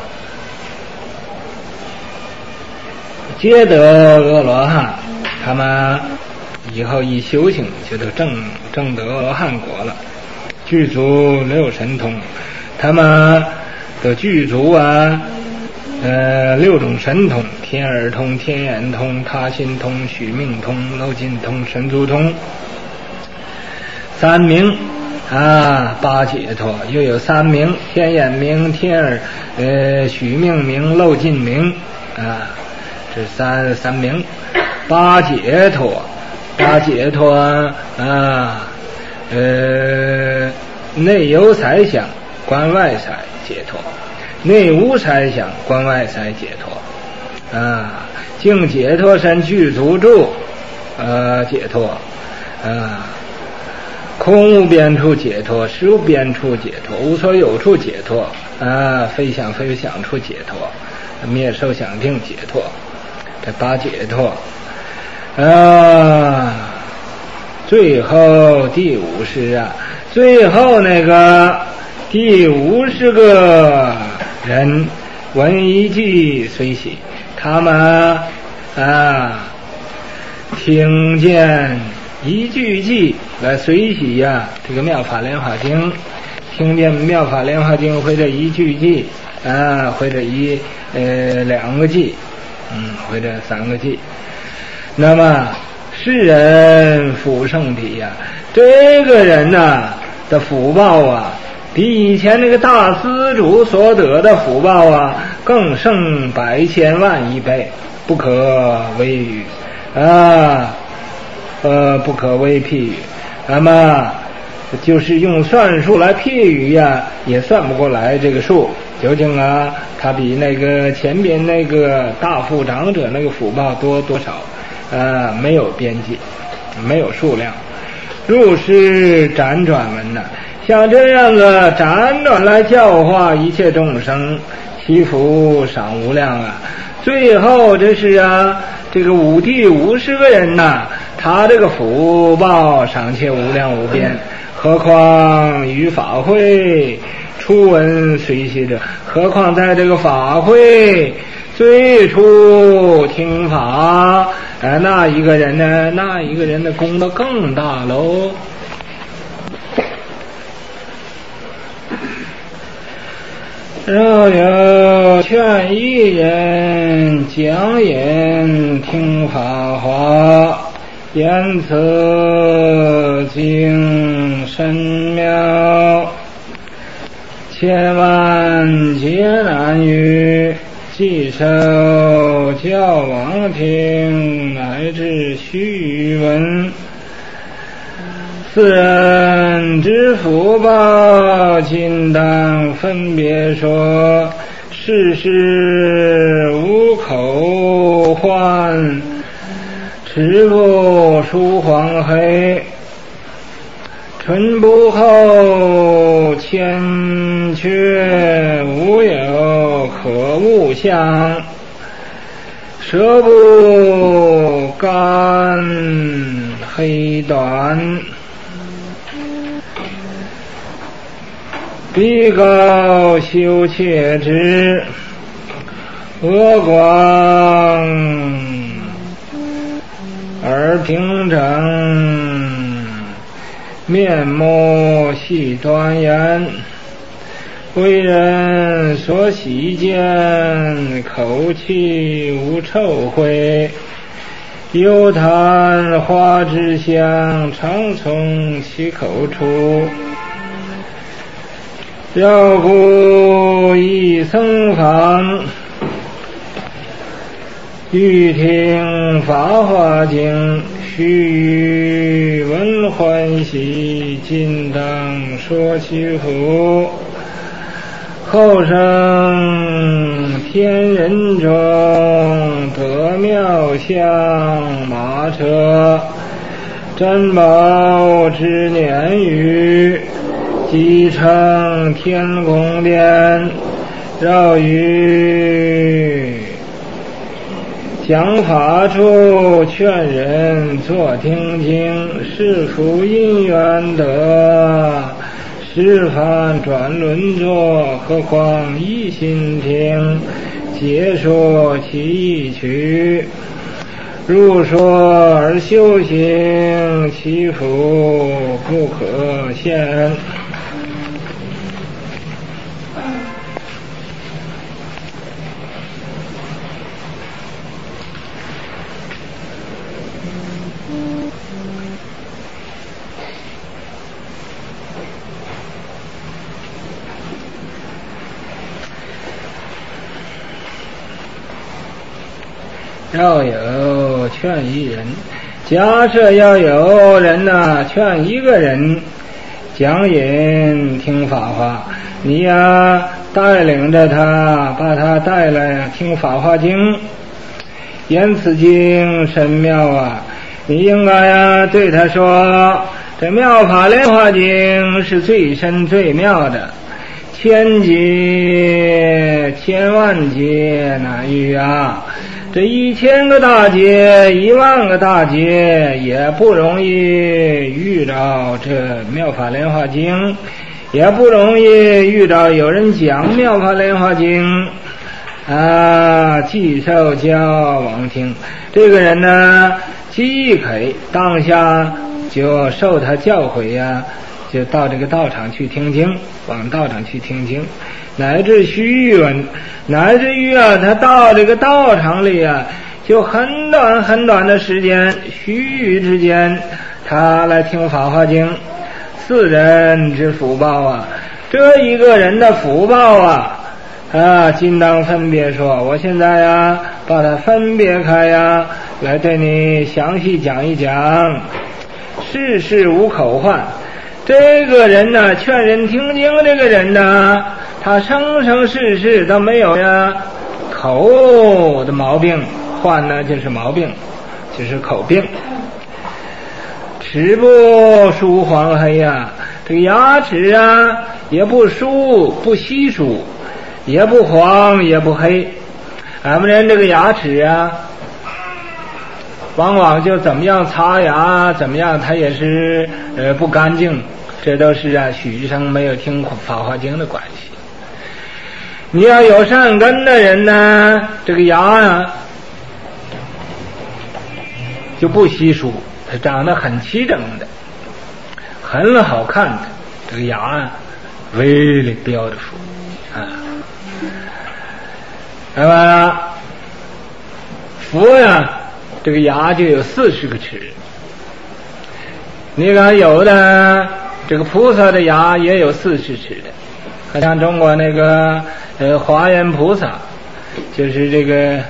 皆得阿罗汉，他们以后一修行就都正正得阿罗汉果了，具足六神通，他们的具足啊呃六种神通：天耳通、天眼通、他心通、许命通、漏尽通、神足通。三明啊，八解脱，又有三明：天眼明、天耳呃许命明、漏尽明啊，这三三明。八解脱，八解脱啊，呃内有色想，观外色解脱；内无色想，观外色解脱。啊，净解脱身具足住，呃解脱啊。空无边处解脱，实无边处解脱，无所有处解脱啊，非想非想处解脱，灭受想定解脱，这八解脱啊。最后第五十啊，最后那个第五十个人闻一句随喜，他们啊听见一句偈来随喜呀、啊，这个妙法莲华经，听见妙法莲华经或者一句偈啊，或者一呃两个偈，嗯，或者三个偈，那么世人福胜彼呀，这个人呐、啊、的福报啊，比以前那个大施主所得的福报啊，更胜百千万亿倍，不可为语啊。呃，不可为譬语，那么就是用算术来譬语呀，也算不过来这个数。究竟啊，它比那个前边那个大富长者那个福报多多少？呃，没有边际，没有数量。入世辗转文呐、啊，像这样的辗转来教化一切众生，其福赏无量啊！最后这是啊，这个五第五十个人呐、啊。他这个福报尚且无量无边，何况于法会初闻随喜者，何况在这个法会最初听法，呃，那一个人呢，那一个人的功德更大喽。若有劝一人讲演听法华， 言此经深妙，千万劫难遇，既受教王听，乃至须闻。四人之福报，今当分别说。世事无口唤，齿不出黄黑。唇不厚，千缺无有可恶相。舌不干，黑短。鼻高羞怯之，额光耳平整，面目细端严。为人所喜见，口气无臭秽。幽谈花之香，常从其口出。绕故一僧坊，欲听法华经，须闻欢喜，今当说其福。后生天人中，得妙相马车，珍宝之年语，即成天宫殿，绕于讲法处，劝人作听经，是福因缘得，十番转轮座，何况一心听，皆说其意趣。入说而修行，其福不可限。要有劝一人，假设要有人呢、啊、劝一个人讲演听法华，你呀、啊、带领着他，把他带来听法华经。言此经深妙啊，你应该呀、啊、对他说，这妙法莲华经是最深最妙的，千劫千万劫难遇啊，这一千个大劫一万个大劫也不容易遇到这妙法莲华经，也不容易遇到有人讲妙法莲华经啊，既受教王听。这个人呢，既可以当下就受他教诲呀、啊，就到这个道场去听经，往道场去听经，乃至须闻，乃至于啊，他到这个道场里啊，就很短很短的时间，须臾之间，他来听法华经。四人之福报啊，这一个人的福报啊，啊，今当分别说。我现在呀，把它分别开呀，来对你详细讲一讲。世事无口唤，这个人呢，劝人听经，这个人呢，他生生世世都没有呀口的毛病，患呢就是毛病，就是口病。齿不疏黄黑呀，这个牙齿啊也不疏不稀疏，也不黄也不黑。俺们人这个牙齿啊，往往就怎么样擦牙怎么样，它也是呃不干净，这都是啊许生没有听法华经的关系。你要有善根的人呢，这个牙啊就不稀疏，它长得很齐整的，很好看的，这个牙啊really beautiful啊。那么佛呀，这个牙就有四十个齿你看有的这个菩萨的牙也有四十尺的，好像中国那个呃华严菩萨，就是这个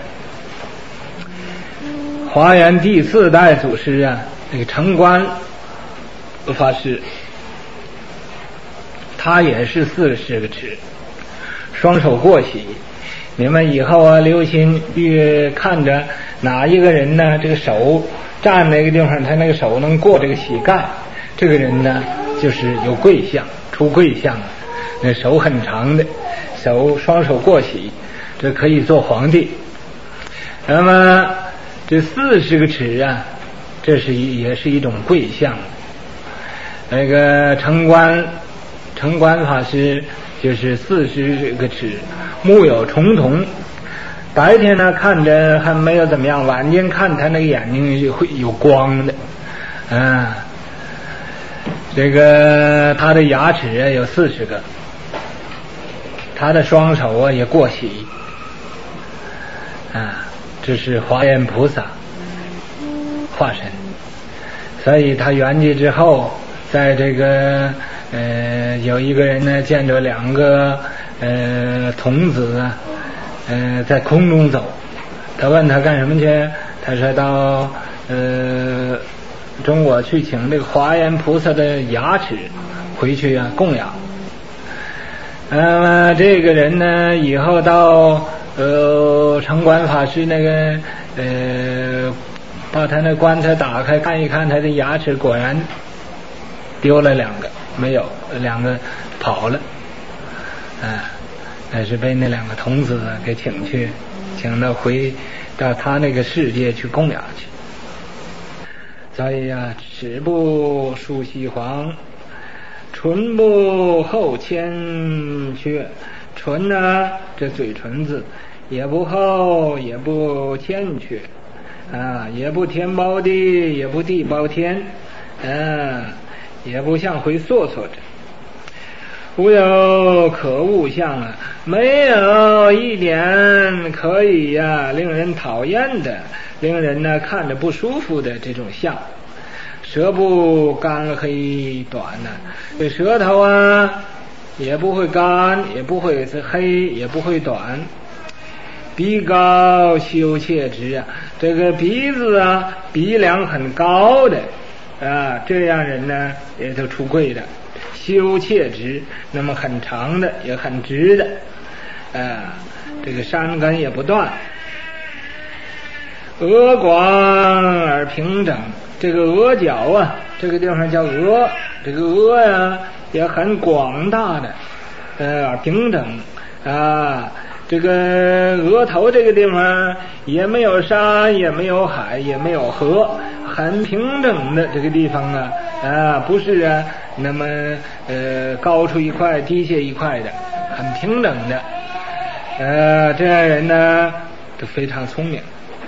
华严第四代祖师啊，那个城关法师，他也是四十个尺，双手过膝。你们以后啊，留心越看着哪一个人呢，这个手站那个地方，他那个手能过这个膝盖，这个人呢就是有贵相，出贵相了。那手很长的，手双手过膝，这可以做皇帝。那么这四十个尺啊，这是一也是一种贵相。那个城关城关法师就是四十个尺，目有重瞳。白天呢看着还没有怎么样，晚间看他那个眼睛会有光的，啊，这个他的牙齿啊有四十个，他的双手啊也过膝，啊，这是华严菩萨化身。所以他圆寂之后，在这个呃有一个人呢见着两个呃童子啊，呃在空中走，他问他干什么去？他说到呃中国去请这个华严菩萨的牙齿回去啊供养。那么这个人呢以后到呃城关法师那个呃把他那棺材打开看一看，他的牙齿果然丢了两个，没有，两个跑了，啊，那是被那两个童子给请去，请到回到他那个世界去供养去。所以啊，齿不梳西黄，唇不厚千阙。唇呢，这嘴唇子也不厚，也不千阙。啊，也不天包地，也不地包天，啊，也不像回索索着。无有可恶相啊，没有一点可以呀、啊、令人讨厌的，令人呢看着不舒服的这种相。舌不干黑短呢、啊，这舌头啊也不会干，也不会是黑，也不会短。鼻高羞怯直啊，这个鼻子啊鼻梁很高的啊，这样人呢也都出贵的。羞怯直，那么很长的也很直的啊，这个山根也不断。额广而平整，这个额角啊，这个地方叫额，这个额呀、啊、也很广大的，呃，平整啊。这个额头这个地方也没有山，也没有海，也没有河，很平整的这个地方啊，啊，不是啊，那么呃高出一块，低下一块的，很平整的，呃，这样人呢都非常聪明。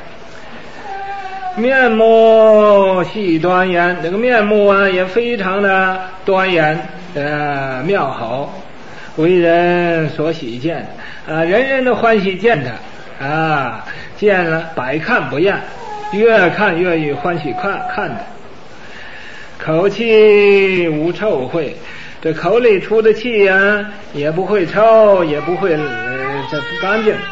面目细端严，这个面目啊也非常的端严，呃，妙好，为人所喜见。啊，人人都欢喜见他啊，见了百看不厌，越看越与欢喜看看的。口气无臭秽，这口里出的气啊，也不会臭，也不会呃这不干净。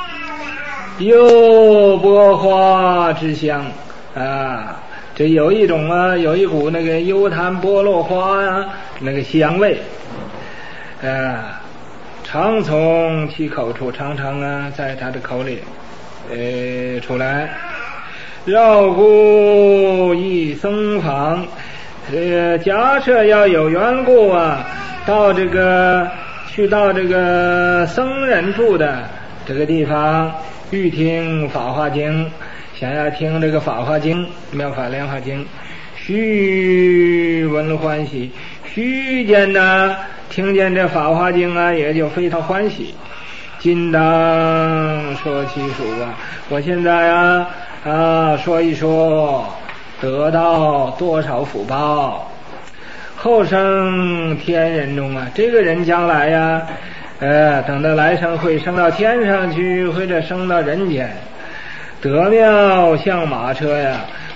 又波花之香啊，这有一种啊，有一股那个幽檀波洛花啊，那个香味啊。常从其口处，常常啊在他的口里呃出来。绕故一僧房，呃假设要有缘故啊，到这个去到这个僧人住的这个地方，欲听法华经，想要听这个法华经，妙法莲华经，须闻欢喜，须见呢听见这法华经啊，也就非常欢喜。今当说其数啊，我现在啊啊说一说得到多少福报。后生天人中啊，这个人将来呀、啊，呃，等到来生会升到天上去，或者升到人间，得妙像马车呀，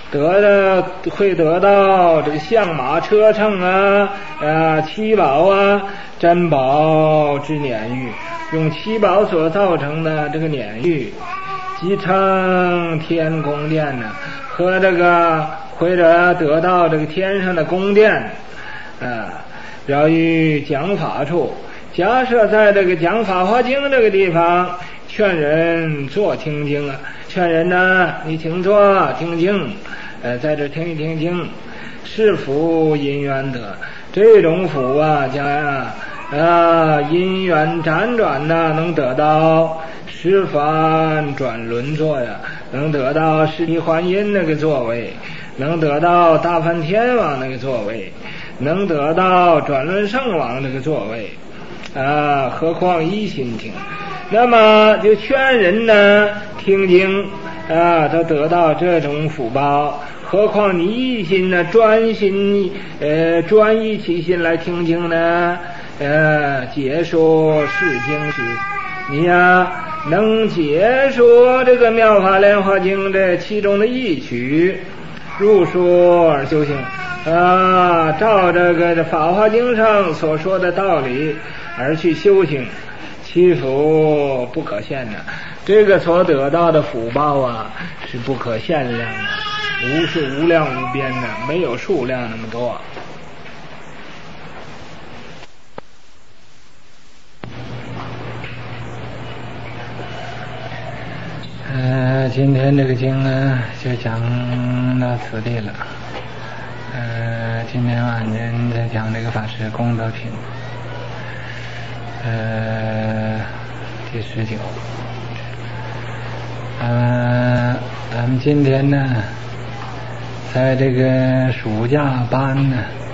得的会得到这个象马车乘啊啊七宝啊珍宝之辇玉，用七宝所造成的这个辇玉，即称天宫殿呢、啊，和这个或者得到这个天上的宫殿啊，表于讲法处。假设在这个讲法华经这个地方，劝人坐听经啊，劝人呢，你请坐听经，呃，在这听一听经，是福因缘得。这种福啊，将啊啊因缘辗转呢，能得到十番转轮座呀，能得到十地还因那个座位，能得到大梵天王那个座位，能得到转轮圣王那个座位。啊，何况一心听，那么就劝人呢听经啊，都得到这种福报。何况你一心呢，专心呃专一其心来听经呢，呃解说是经时，你呀、啊、能解说这个妙法莲华经这其中的一曲，入说而修行啊，照这个法华经上所说的道理而去修行，其福不可限的。这个所得到的福报啊，是不可限量的，无数无量无边的，没有数量那么多。呃，今天这个经呢，就讲到此地了。呃，今天晚间再讲这个法师功德品。呃，第十九。呃，咱们今天呢，在这个暑假班呢，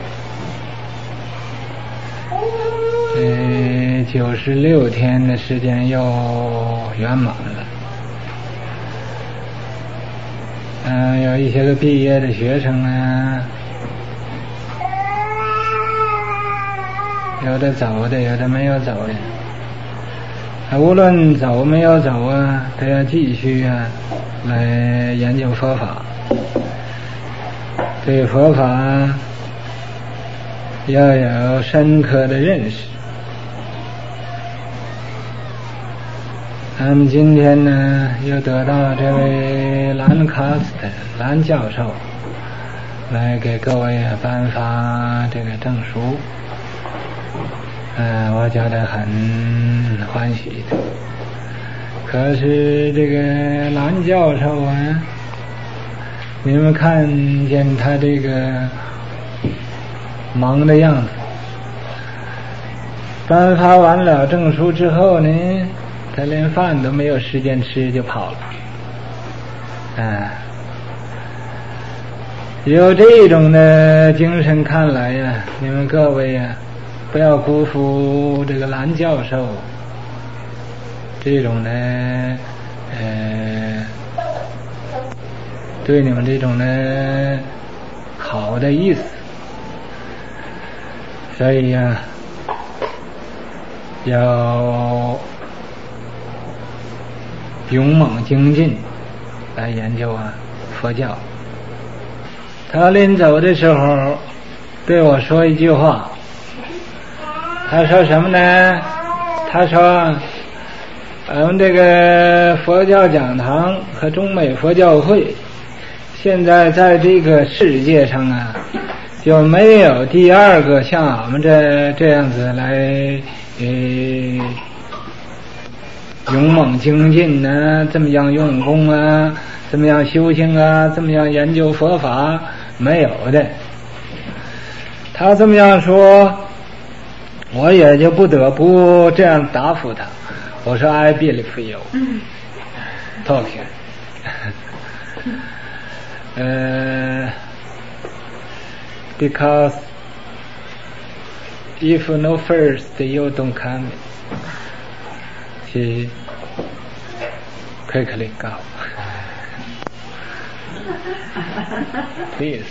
呃，九十六天的时间又圆满了。嗯、呃，有一些个毕业的学生啊，有的走的，有的没有走的。无论走没有走啊，都要继续啊来研究佛法，对佛法要有深刻的认识。咱们今天呢，又得到这位兰卡斯特兰教授来给各位颁发这个证书。嗯、呃，我觉得很欢喜的。可是这个兰教授啊，你们看见他这个忙的样子，颁发完了证书之后呢，他连饭都没有时间吃就跑了。啊，有这种的精神看来呀，你们各位呀，不要辜负这个兰教授这种的呃对你们这种的好的意思。所以呀，要勇猛精进来研究啊佛教。他临走的时候对我说一句话，他说什么呢？他说我们这个佛教讲堂和中美佛教会现在在这个世界上啊，就没有第二个像我们这这样子来呃勇猛精进呢，这么样用功啊，这么样修行啊，这么样研究佛法，没有的。他这么样说，我也就不得不这样答复他。我说 I believe you talking 呃 because if no first you don't come, he quickly go. Please.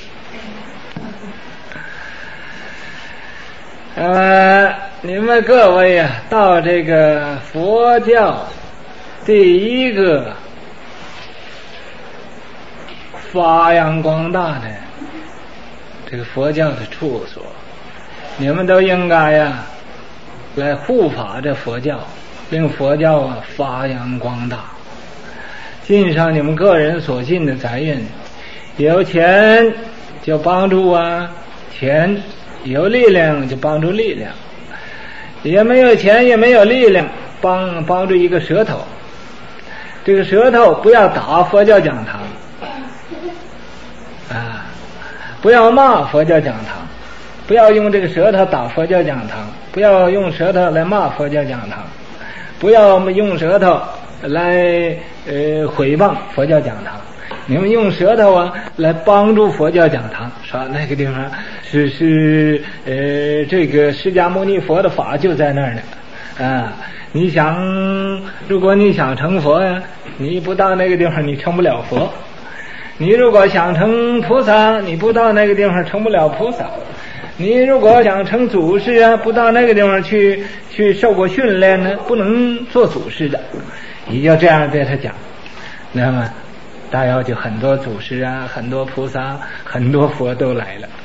呃，你们各位啊，到这个佛教第一个发扬光大的这个佛教的处所，你们都应该呀来护法这佛教，令佛教啊发扬光大，尽上你们个人所尽的责任。有钱就帮助啊钱，有力量就帮助力量，也没有钱也没有力量，帮帮助一个舌头。这个舌头不要打佛教讲堂啊，不要骂佛教讲堂，不要用这个舌头打佛教讲堂，不要用舌头来骂佛教讲堂，不要用舌头来呃毁谤佛教讲堂。你们用舌头啊来帮助佛教讲堂，说那个地方是是呃这个释迦牟尼佛的法就在那儿呢啊，你想如果你想成佛呀，你不到那个地方你成不了佛，你如果想成菩萨，你不到那个地方成不了菩萨，你如果想成祖师啊，不到那个地方去去受过训练呢，不能做祖师的。你就这样对他讲，那么大要就很多祖师啊，很多菩萨，很多佛都来了。